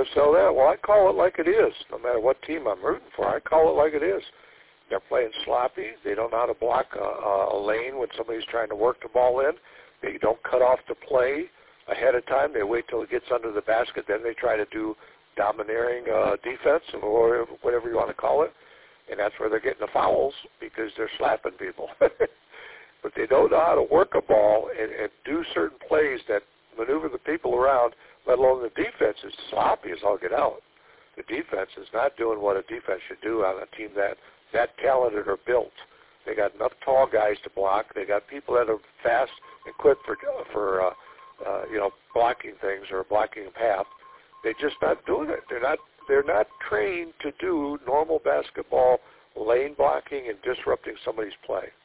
sell that. Well, I call it like it is. No matter what team I'm rooting for, I call it like it is. They're playing sloppy. They don't know how to block a lane when somebody's trying to work the ball in. They don't cut off the play ahead of time. They wait till it gets under the basket. Then they try to do domineering defense or whatever you want to call it. And that's where they're getting the fouls because they're slapping people. But they don't know how to work a ball and do certain plays that maneuver the people around, let alone the defense is sloppy as all get out. The defense is not doing what a defense should do on a team that talented or built. They got enough tall guys to block. They got people that are fast and quick for blocking things or blocking a path. They're just not doing it. They're not trained to do normal basketball lane blocking and disrupting somebody's play.